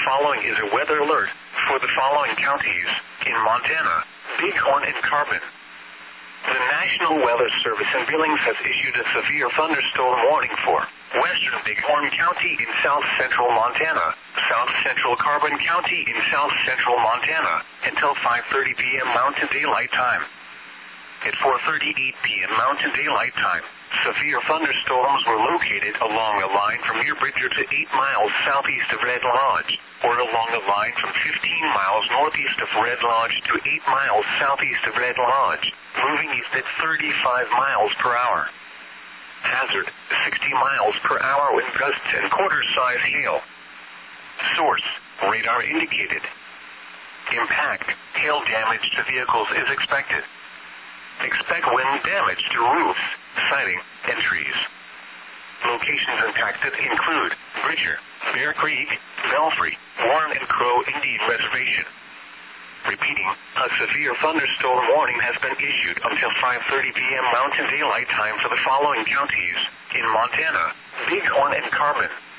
following is a weather alert for the following counties in Montana: Bighorn and Carbon. The National Weather Service in Billings has issued a severe thunderstorm warning for western Bighorn County in south-central Montana, south-central Carbon County in south-central Montana, until 5:30 p.m. Mountain Daylight Time. At 4:38 p.m. Mountain Daylight Time, severe thunderstorms were located along a line from Muir Bridger to 8 miles southeast of Red Lodge, or along a line from 15 miles northeast of Red Lodge to 8 miles southeast of Red Lodge, moving east at 35 miles per hour. Hazard: 60 miles per hour with gusts and quarter-size hail. Source: radar indicated. Impact: hail damage to vehicles is expected. Expect wind damage to roofs, siding, and trees. Locations impacted include Bridger, Bear Creek, Belfry, Warren and Crow Indian Reservation. Repeating, a severe thunderstorm warning has been issued until 5:30 p.m. Mountain Daylight Time for the following counties in Montana: Bighorn and Carbon.